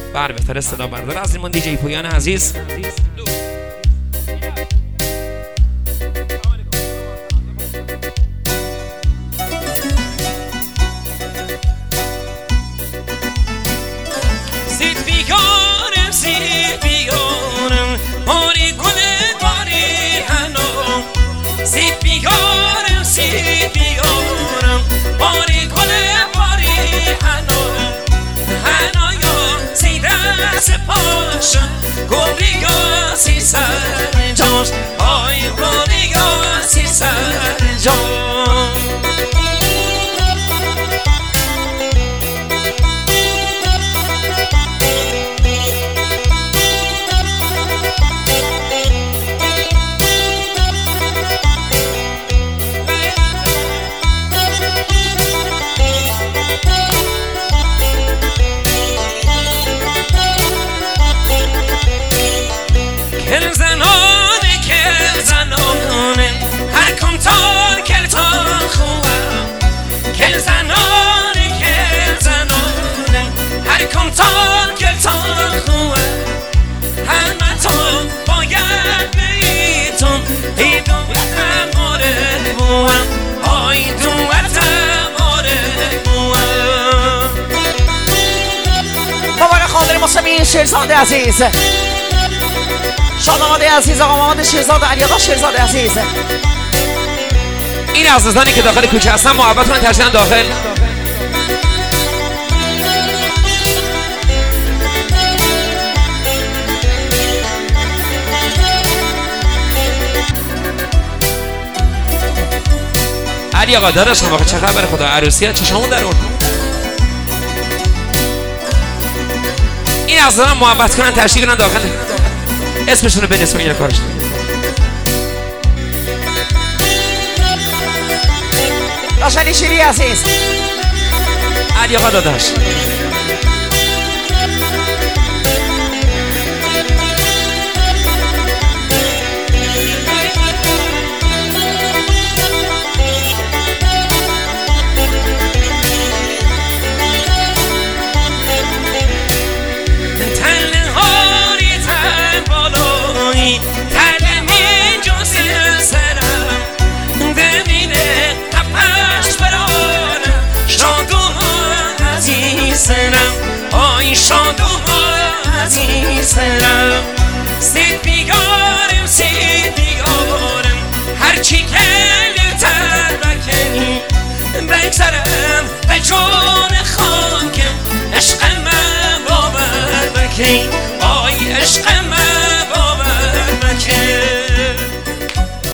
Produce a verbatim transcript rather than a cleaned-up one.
بر بهتر صدا بردار از لیمون دیجی پویان عزیز. سید بیگارم سید بیگارم ماری گل باری هنو سید بیگارم سید بیگارم ماری گل باری هنو هنو یا سید سپاشم گوری یا سی سر جاش آی گوری یا سی سر جاش کل زنانه کل زنانه هر کمتار کل تان خوبم کل زنانه کل زنانه هر کمتار کل تان خوبم همه تو باید بیتون ای دوتم آره بوم آی دوتم آره بوم مبارک خاطر مستمعین شیرزاد عزیز، شاداماده عزیز، آقا محمد شیرزاد، علی آقا شیرزاد عزیز. این عزیزانی که داخل کوچه هستن محبتتون ترسیدن داخل. علی آقا داداشم واقعا چه خبر خدا عروسیه چشامون در اون. این عزیزان محبت کنن تشریف کنن داخل. اسمشون رو بنویس این کارش. داشتنی شیری عزیز، علی آقا داداش. آی شادوم عزیزم سید بیگارم سید بیگارم هرچی کلیتر بکنی بگذرم به جون خاکم عشق من باور بکنی